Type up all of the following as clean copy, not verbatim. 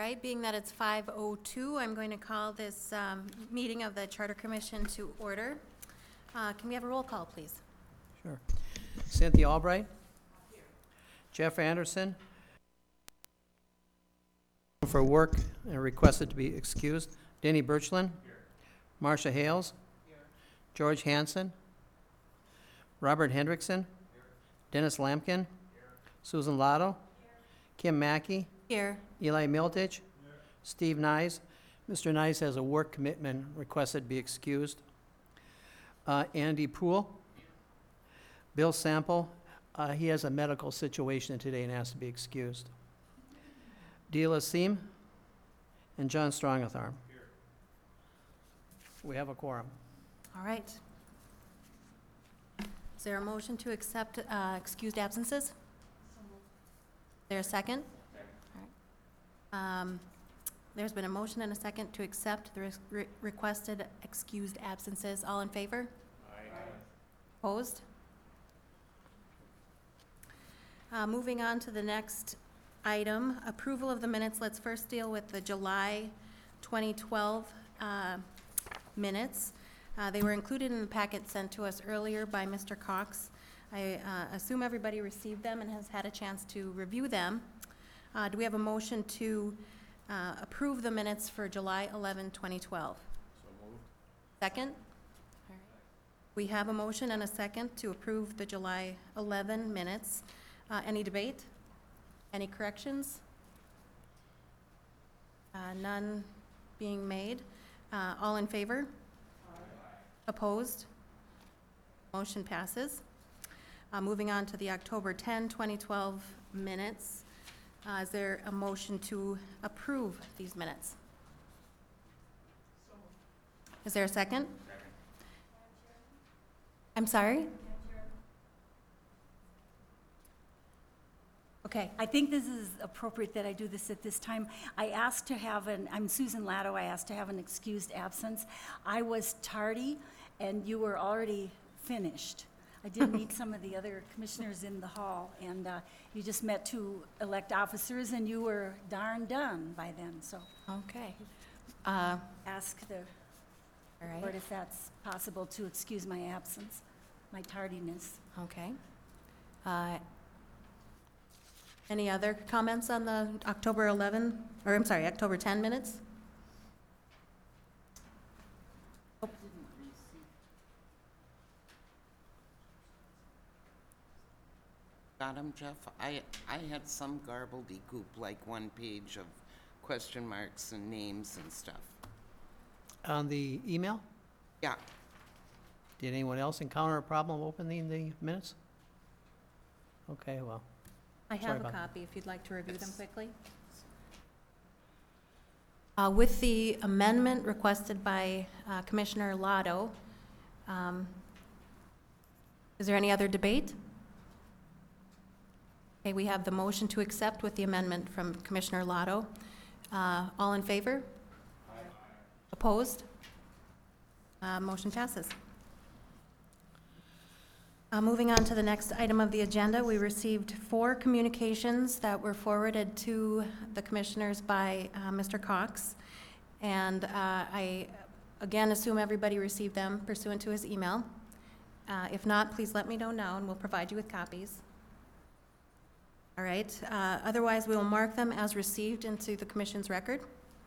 right, being that it's 5:02, I'm going to call this meeting of the Charter Commission to order. Can we have a roll call, please? Sure. Cynthia Albright. Here. Jeff Anderson. For work and requested to be excused. Denny Birchland. Here. Marcia Hales. Here. George Hansen. Robert Hendrickson. Here. Dennis Lampkin. Here. Susan Lotto. Here. Kim Mackey. Here. Eli Miltich. Here. Steve Nyes. Mr. Nyes has a work commitment, requested to be excused. Andy Poole. Bill Sample, he has a medical situation today and has to be excused. Deela Seam and John Strongatharm. Here. We have a quorum. All right. Is there a motion to accept excused absences? Is there a second? All right. There's been a motion and a second to accept the requested excused absences. All in favor? Aye. Opposed? Moving on to the next item, approval of the minutes. Let's first deal with the July 2012 minutes. They were included in the packet sent to us earlier by Mr. Cox. I assume everybody received them and has had a chance to review them. Do we have a motion to approve the minutes for July 11, 2012? So moved. Second? All right. We have a motion and a second to approve the July 11 minutes. Any debate? Any corrections? None being made. All in favor? Aye. Opposed? Motion passes. Moving on to the October 10, 2012 minutes. Is there a motion to approve these minutes? Is there a second? I'm sorry? Okay. I think this is appropriate that I do this at this time. I asked to have I'm Susan Lotto, I asked to have an excused absence. I was tardy, and you were already finished. I did meet some of the other commissioners in the hall, and you just met to elect officers, and you were darn done by then, so. Okay. Ask the All board right. if that's possible to excuse my absence, my tardiness. Okay. Any other comments on the October 10 minutes? Got 'em, Jeff? I had some garbledy-goop, like one page of question marks and names and stuff. On the email, Yeah, did anyone else encounter a problem opening the minutes? Okay, well, I Sorry have a about that. copy if you'd like to review them Yes. quickly. With the amendment requested by Commissioner Lotto, is there any other debate? Okay, we have the motion to accept with the amendment from Commissioner Lotto. All in favor? Aye. Opposed? Motion passes. Moving on to the next item of the agenda, we received 4 communications that were forwarded to the commissioners by Mr. Cox. And I, again, assume everybody received them pursuant to his email. If not, please let me know now, and we'll provide you with copies. All right. Otherwise, we will mark them as received into the commission's record.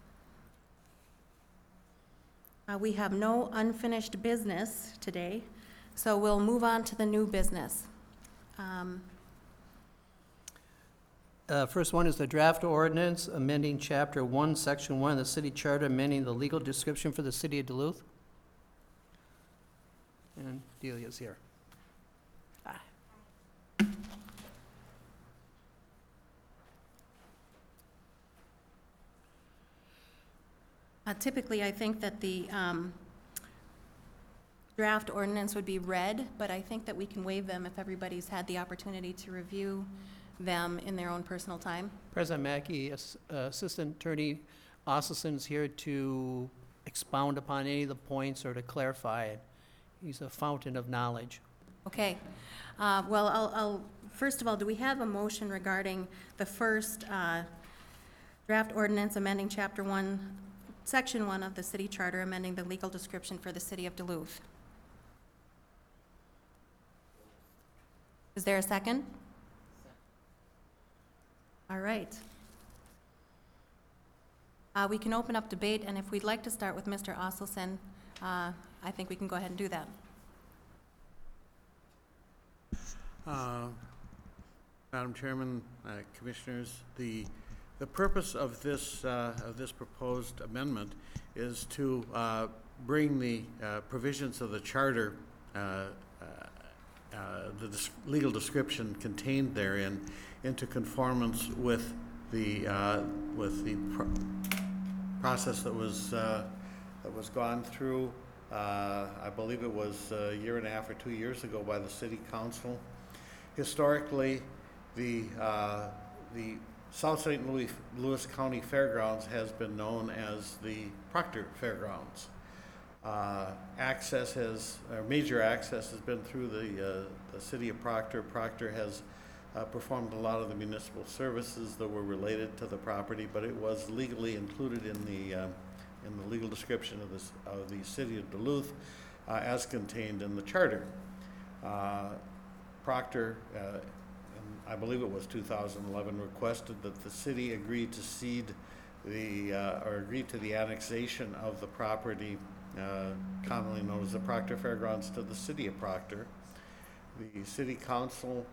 We have no unfinished business today. So we'll move on to the new business. first one is the draft ordinance amending Chapter 1, Section 1 of the City Charter, amending the legal description for the City of Duluth. And Delia's here. Typically, I think that the draft ordinance would be read, but I think that we can waive them if everybody's had the opportunity to review them in their own personal time. President Mackey, Assistant Attorney Osselson is here to expound upon any of the points or to clarify it. He's a fountain of knowledge. Okay. Well, I'll first of all, do we have a motion regarding the first Draft ordinance amending Chapter 1, Section 1 of the city charter, amending the legal description for the city of Duluth. Is there a second? All right. We can open up debate, and if we'd like to start with Mr. Osselson, I think we can go ahead and do that. Madam Chairman, Commissioners, the purpose of this proposed amendment is to bring the provisions of the charter, legal description contained therein, into conformance with the process that was gone through. I believe it was a year and a half or 2 years ago by the City Council. Historically, the South St. Louis County Fairgrounds has been known as the Proctor Fairgrounds. Major access has been through the city of Proctor. Proctor has performed a lot of the municipal services that were related to the property, but it was legally included in the legal description of the city of Duluth as contained in the charter. Proctor, I believe it was 2011, requested that the city agree to cede or agree to the annexation of the property commonly known as the Proctor Fairgrounds to the city of Proctor. The city council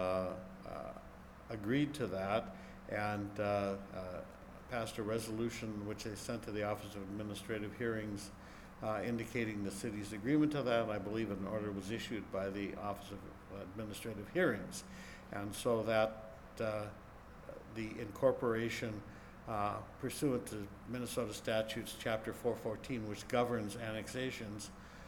agreed to that and passed a resolution which they sent to the Office of Administrative Hearings indicating the city's agreement to that. I believe an order was issued by the Office of Administrative Hearings. And so that the incorporation pursuant to Minnesota Statutes Chapter 414, which governs annexations,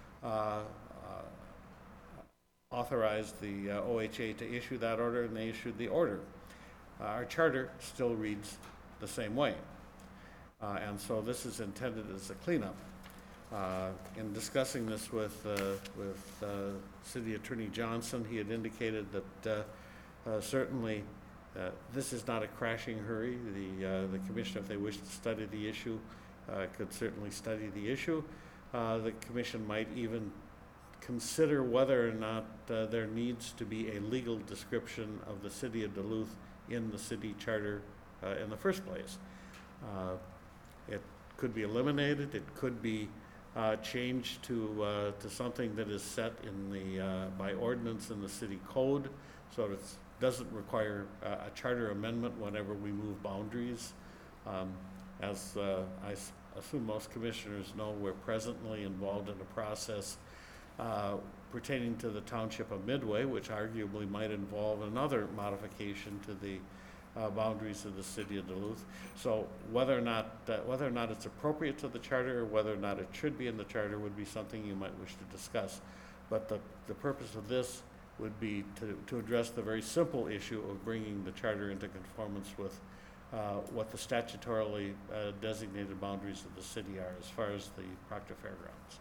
authorized the OHA to issue that order, and they issued the order. Our charter still reads the same way. And so this is intended as a cleanup. In discussing this with City Attorney Johnson, he had indicated that certainly this is not a crashing hurry. The commission, if they wish to study the issue, could certainly study the issue. The commission might even consider whether or not there needs to be a legal description of the city of Duluth in the city charter in the first place. It could be eliminated. It could be changed to something that is set in by ordinance in the city code, so it doesn't require a charter amendment whenever we move boundaries. As I assume most commissioners know, we're presently involved in a process pertaining to the township of Midway, which arguably might involve another modification to the boundaries of the city of Duluth. So whether or not it's appropriate to the charter or whether or not it should be in the charter would be something you might wish to discuss. But the purpose of this would be to address the very simple issue of bringing the charter into conformance with what the statutorily designated boundaries of the city are as far as the Proctor Fairgrounds.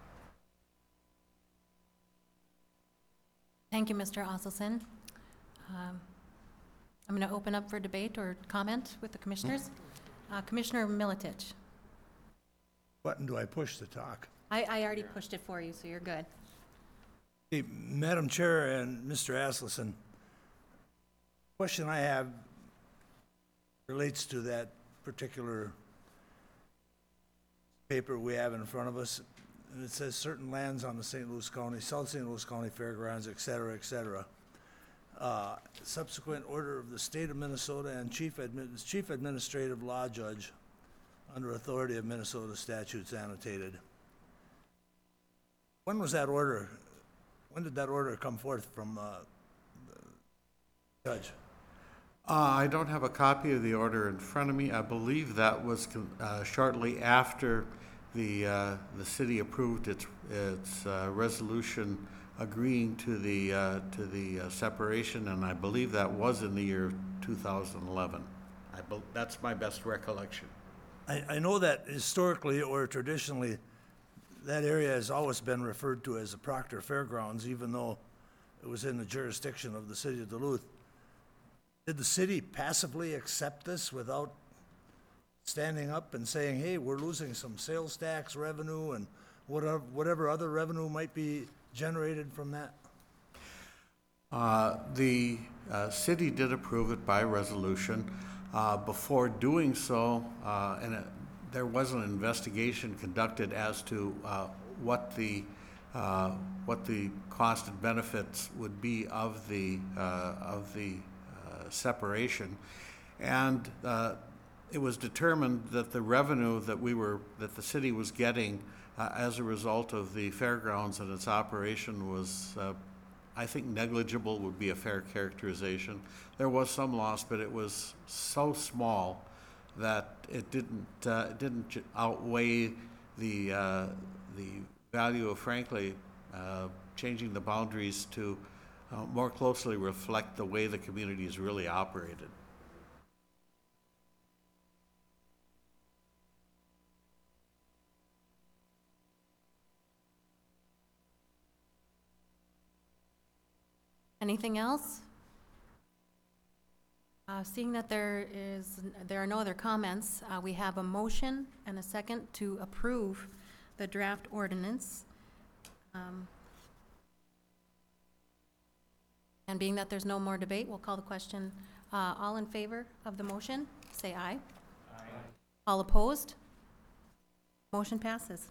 Thank you, Mr. Osselson. I'm going to open up for debate or comment with the commissioners. Commissioner Militich. Button do I push to talk? I already pushed it for you, so you're good. Hey, Madam Chair and Mr. Asleson, question I have relates to that particular paper we have in front of us, and it says certain lands on the St. Louis County, South St. Louis County Fairgrounds, et cetera, et cetera. Subsequent order of the state of Minnesota and chief administrative law judge under authority of Minnesota statutes annotated. When was that order? When did that order come forth from the judge? I don't have a copy of the order in front of me. I believe that was shortly after the city approved its resolution agreeing to the separation, and I believe that was in the year 2011. That's my best recollection. I know that historically or traditionally, that area has always been referred to as the Proctor Fairgrounds, even though it was in the jurisdiction of the city of Duluth. Did the city passively accept this without standing up and saying, hey, we're losing some sales tax revenue and whatever other revenue might be generated from that? The city did approve it by resolution. Before doing so, there was an investigation conducted as to what the cost and benefits would be of the separation, and it was determined that the revenue that the city was getting as a result of the fairgrounds and its operation was, I think, negligible would be a fair characterization. There was some loss, but it was so small that it didn't outweigh the value of, frankly, changing the boundaries to more closely reflect the way the community is really operated. Anything else? Seeing that there are no other comments, we have a motion and a second to approve the draft ordinance. And being that there's no more debate, we'll call the question. All in favor of the motion, say aye. Aye. All opposed? Motion passes.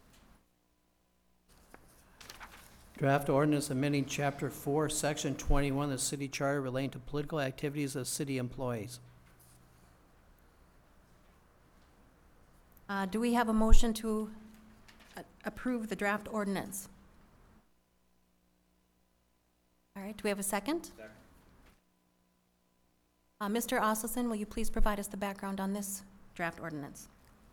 Draft ordinance amending Chapter 4, Section 21 of the city charter relating to political activities of city employees. Do we have a motion to approve the draft ordinance? All right, do we have a second? Second. Mr. Osselson, will you please provide us the background on this draft ordinance?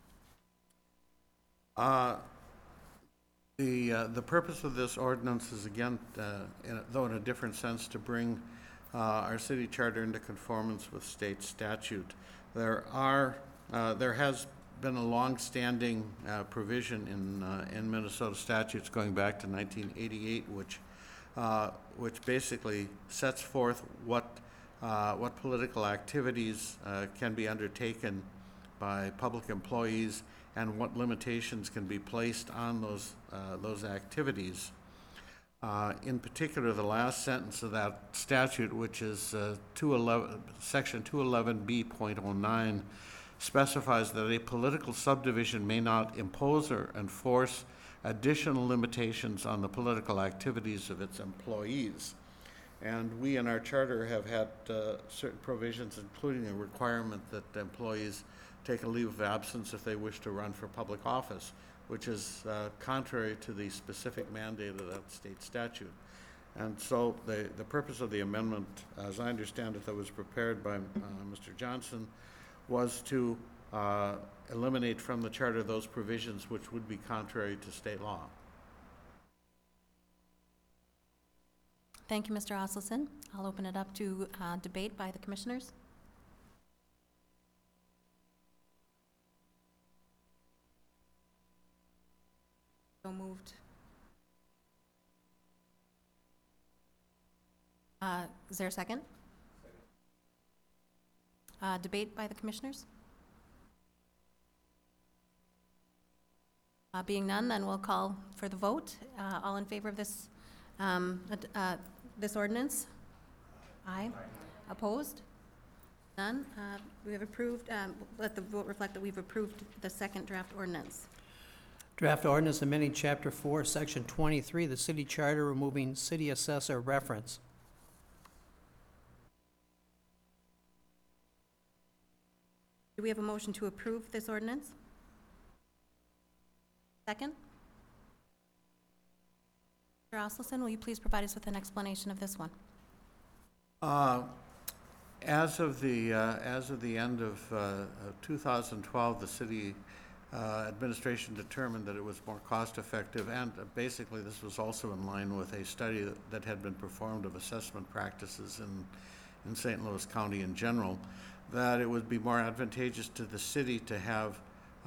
The purpose of this ordinance is, again, though in a different sense, to bring our city charter into conformance with state statute. There has been a long-standing provision in Minnesota statutes going back to 1988, which basically sets forth what political activities can be undertaken by public employees and what limitations can be placed on those activities. In particular, the last sentence of that statute, which is Section 211B.09, specifies that a political subdivision may not impose or enforce additional limitations on the political activities of its employees. And we in our charter have had certain provisions, including a requirement that employees take a leave of absence if they wish to run for public office, which is contrary to the specific mandate of that state statute. And so the purpose of the amendment, as I understand it, that was prepared by Mr. Johnson, was to eliminate from the charter those provisions which would be contrary to state law. Thank you, Mr. Osselson. I'll open it up to debate by the commissioners. So moved. Is there a second? Debate by the commissioners? Being none, then we'll call for the vote. All in favor of this this ordinance? Aye. Opposed? None. We have approved. Let the vote reflect that we've approved the second draft ordinance. Draft ordinance amending Chapter 4, Section 23 of the city charter, removing city assessor reference. Do we have a motion to approve this ordinance? Second? Mr. Osselson, will you please provide us with an explanation of this one? As of the end of 2012, the city administration determined that it was more cost-effective, and basically this was also in line with a study that had been performed of assessment practices in St. Louis County in general, that it would be more advantageous to the city to have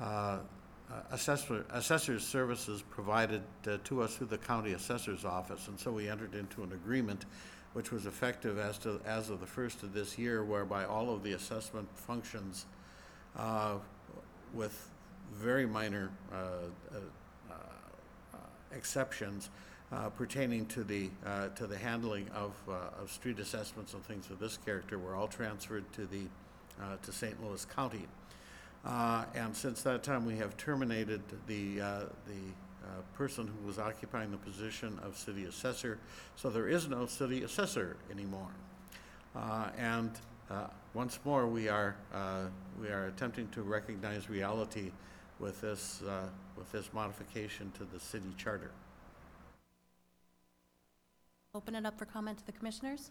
assessor's services provided to us through the county assessor's office. And so we entered into an agreement which was effective as of the first of this year, whereby all of the assessment functions with very minor exceptions pertaining to the handling of street assessments and things of this character were all transferred to St. Louis County. And since that time, we have terminated the person who was occupying the position of city assessor, so there is no city assessor anymore. And once more, we are attempting to recognize reality with this modification to the city charter. Open it up for comment to the commissioners.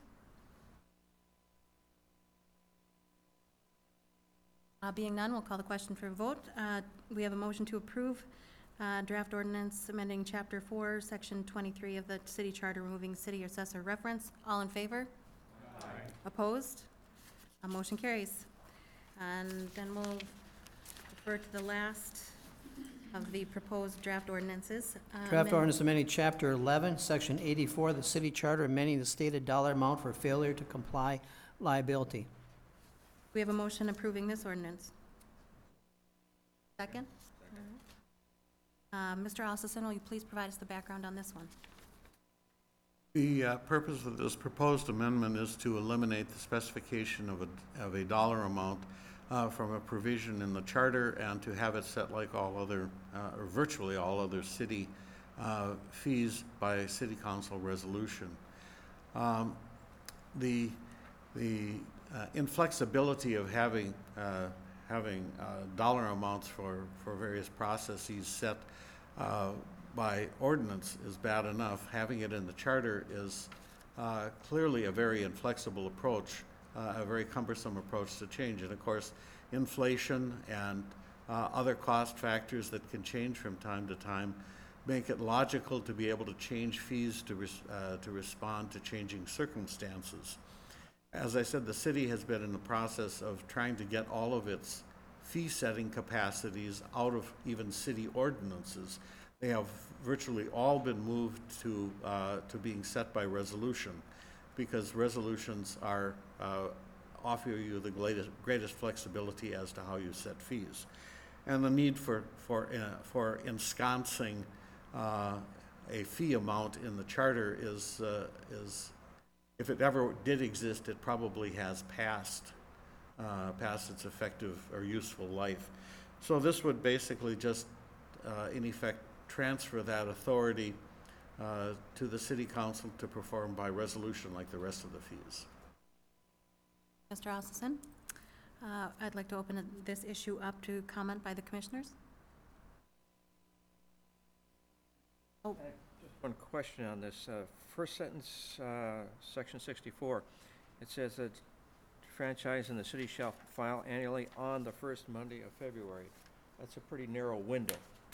Being none, we'll call the question for a vote. We have a motion to approve draft ordinance amending Chapter 4, Section 23 of the city charter, removing city assessor reference. All in favor? Aye. Opposed? Motion carries. And then we'll refer to the last of the proposed draft ordinances. Draft ordinance amending Chapter 11, Section 84 of the city charter, amending the stated dollar amount for failure to comply liability. We have a motion approving this ordinance. Second? Mr. Alstison, will you please provide us the background on this one? The purpose of this proposed amendment is to eliminate the specification of a dollar amount from a provision in the charter and to have it set like all other, or virtually all other city fees by city council resolution. The inflexibility of having dollar amounts for various processes set by ordinance is bad enough. Having it in the charter is clearly a very inflexible approach, a very cumbersome approach to change. And of course, inflation and other cost factors that can change from time to time make it logical to be able to change fees to respond to changing circumstances. As I said, the city has been in the process of trying to get all of its fee-setting capacities out of even city ordinances. They have virtually all been moved to being set by resolution, because resolutions offer you the greatest flexibility as to how you set fees. And the need for ensconcing a fee amount in the charter is if it ever did exist, it probably has passed its effective or useful life. So this would basically just, in effect, transfer that authority to the city council to perform by resolution like the rest of the fees. Mr. Alstison, I'd like to open this issue up to comment by the commissioners. Oh, Just one question on this. First sentence, section 64, it says that franchise in the city shall file annually on the first Monday of February. That's a pretty narrow window.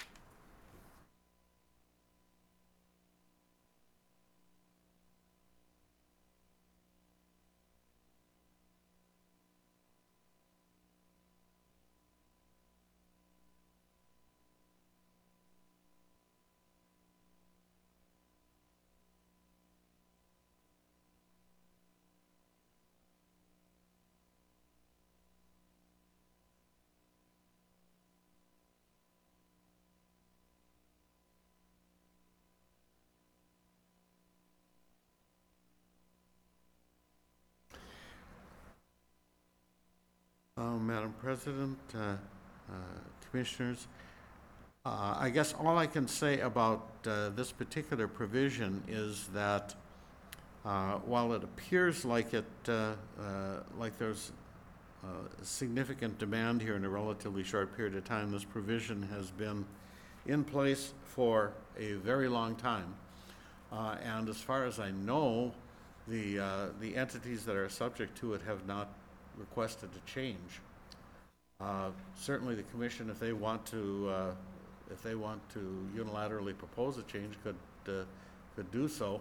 Madam President, Commissioners, I guess all I can say about this particular provision is that while it appears like there's significant demand here in a relatively short period of time, this provision has been in place for a very long time. And as far as I know, the entities that are subject to it have not requested a change. Certainly the commission, if they want to unilaterally propose a change, could do so.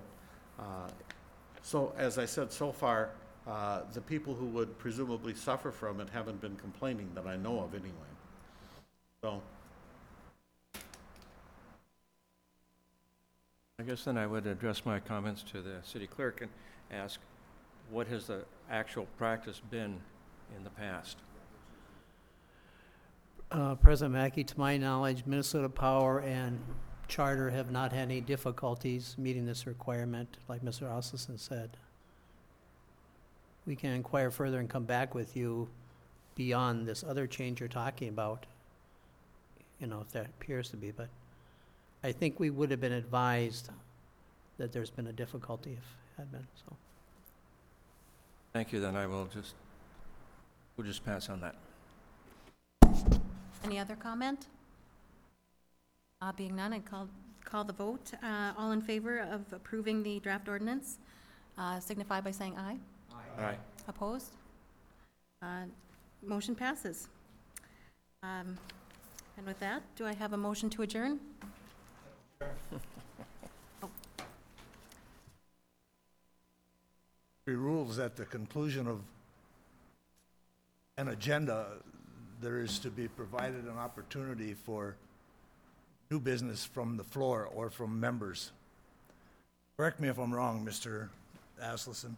So as I said, so far, the people who would presumably suffer from it haven't been complaining that I know of anyway. So. I guess then I would address my comments to the city clerk and ask, what has the actual practice been in the past? President Mackey, to my knowledge, Minnesota Power and Charter have not had any difficulties meeting this requirement, like Mr. Osselson said. We can inquire further and come back with you beyond this other change you're talking about, you know, if that appears to be, but I think we would have been advised that there's been a difficulty if had been, so. Thank you, then we'll just pass on that. Any other comment? Being none, I call the vote. All in favor of approving the draft ordinance, signify by saying aye. Aye. Opposed? Motion passes. And with that, do I have a motion to adjourn? Rules at the conclusion of an agenda, there is to be provided an opportunity for new business from the floor or from members. Correct me if I'm wrong, Mr. Asleson.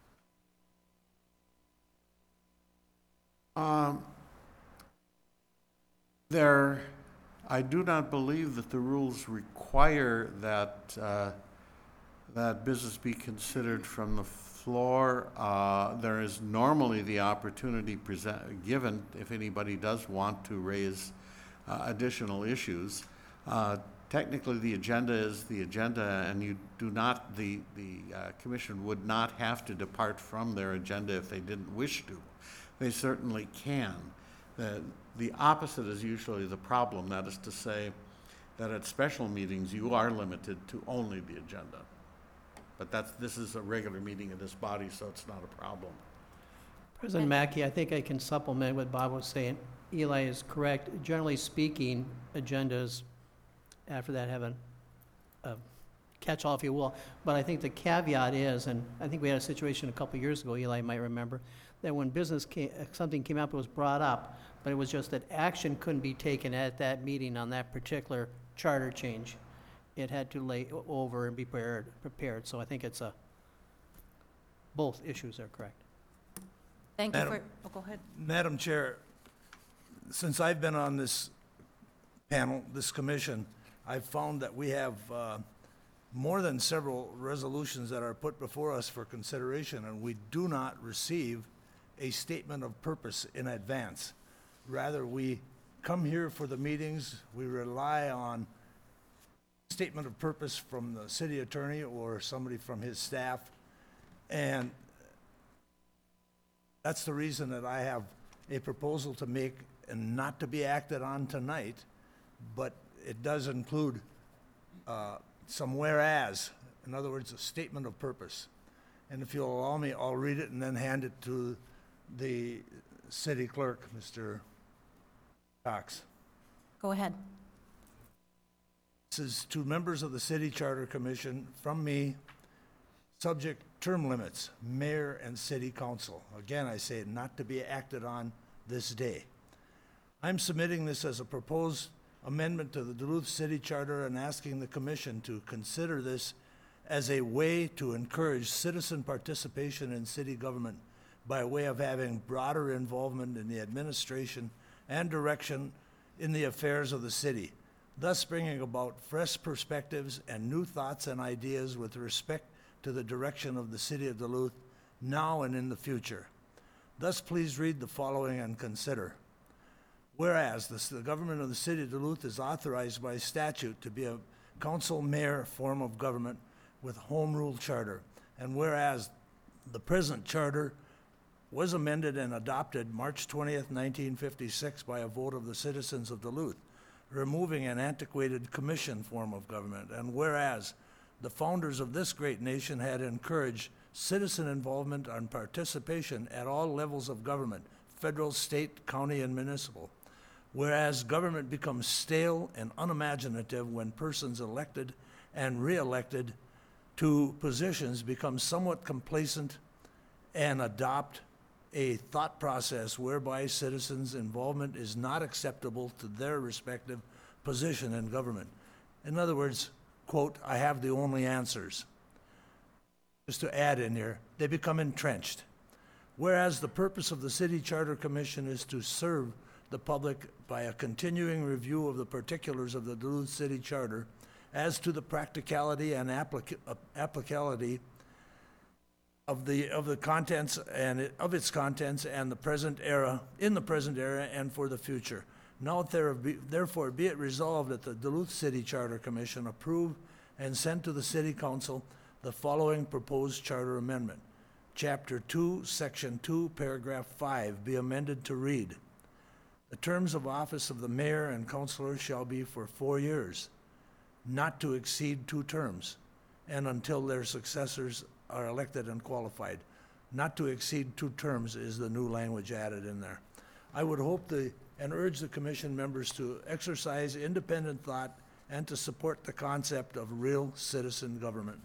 I do not believe that the rules require that, that business be considered from the floor. There is normally the opportunity given if anybody does want to raise additional issues. Technically, the agenda is the agenda, and you do not, the commission would not have to depart from their agenda if they didn't wish to. They certainly can. The opposite is usually the problem, that is to say that at special meetings, you are limited to only the agenda. But this is a regular meeting of this body, so it's not a problem. President Mackey, I think I can supplement what Bob was saying. Eli is correct. Generally speaking, agendas after that have a catch-all, if you will. But I think the caveat is, and I think we had a situation a couple years ago, Eli might remember, that when something came up, it was brought up, but it was just that action couldn't be taken at that meeting on that particular charter change. It had to lay over and be prepared. So I think it's both issues are correct. Thank you for, Madam- go ahead. Madam Chair, since I've been on this panel, this commission, I've found that we have more than several resolutions that are put before us for consideration, and we do not receive a statement of purpose in advance. Rather, we come here for the meetings, we rely on statement of purpose from the city attorney or somebody from his staff, and that's the reason that I have a proposal to make and not to be acted on tonight, but it does include some whereas, in other words, a statement of purpose. And if you'll allow me, I'll read it and then hand it to the city clerk, Mr. Cox. Go ahead. This is to members of the City Charter Commission from me, subject term limits, mayor and city council. Again, I say not to be acted on this day. I'm submitting this as a proposed amendment to the Duluth City Charter and asking the commission to consider this as a way to encourage citizen participation in city government by way of having broader involvement in the administration and direction in the affairs of the city, thus bringing about fresh perspectives and new thoughts and ideas with respect to the direction of the city of Duluth now and in the future. Thus, please read the following and consider. Whereas the government of the city of Duluth is authorized by statute to be a council-mayor form of government with home rule charter, and whereas the present charter was amended and adopted March 20th, 1956 by a vote of the citizens of Duluth, removing an antiquated commission form of government, and whereas the founders of this great nation had encouraged citizen involvement and participation at all levels of government, federal, state, county, and municipal. Whereas government becomes stale and unimaginative when persons elected and re-elected to positions become somewhat complacent and adopt a thought process whereby citizens' involvement is not acceptable to their respective position in government. In other words, quote, I have the only answers. Just to add in here, they become entrenched. Whereas the purpose of the City Charter Commission is to serve the public by a continuing review of the particulars of the Duluth City Charter as to the practicality and applicability of the contents and of its contents and the present era, in the present era and for the future. Now therefore be it resolved that the Duluth City Charter Commission approve and send to the City Council the following proposed charter amendment. Chapter 2, Section 2, Paragraph 5 be amended to read, "The terms of office of the mayor and councilor shall be for 4 years, not to exceed 2 terms, and until their successors are elected and qualified." Not to exceed 2 terms is the new language added in there. I would hope and urge the commission members to exercise independent thought and to support the concept of real citizen government.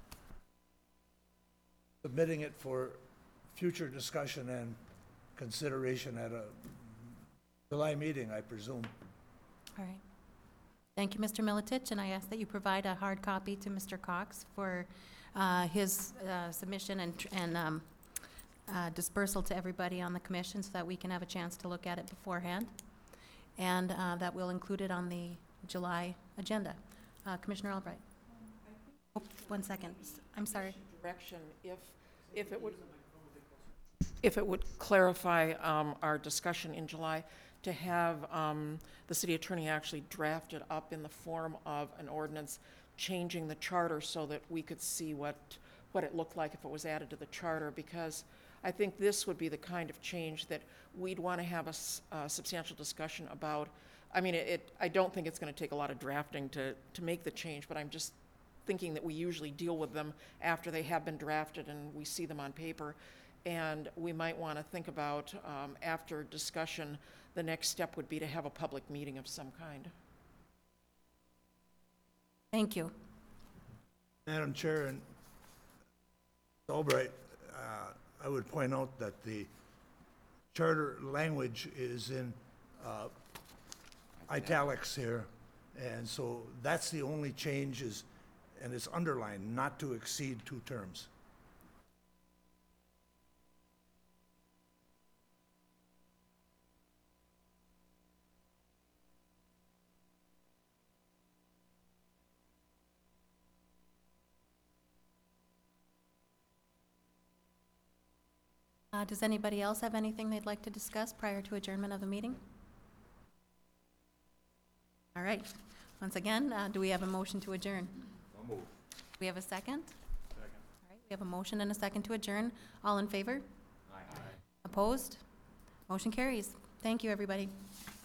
Submitting it for future discussion and consideration at a July meeting, I presume. All right. Thank you, Mr. Militich, and I ask that you provide a hard copy to Mr. Cox for his submission and dispersal to everybody on the commission so that we can have a chance to look at it beforehand. And that we'll include it on the July agenda. Commissioner Albright. Oh, 1 second. I'm sorry. Direction, if it would clarify our discussion in July, to have the city attorney actually draft it up in the form of an ordinance changing the charter so that we could see what it looked like if it was added to the charter, because I think this would be the kind of change that we'd want to have a substantial discussion about. I mean, I don't think it's going to take a lot of drafting to make the change, but I'm just thinking that we usually deal with them after they have been drafted and we see them on paper. And we might want to think about, after discussion, the next step would be to have a public meeting of some kind. Thank you. Madam Chair and Albright, I would point out that the charter language is in italics here, and so that's the only change and it's underlined, not to exceed 2 terms. Does anybody else have anything they'd like to discuss prior to adjournment of the meeting? All right. Once again, do we have a motion to adjourn? Do we have a second? Second. All right, we have a motion and a second to adjourn. All in favor? Aye. Opposed? Motion carries. Thank you, everybody.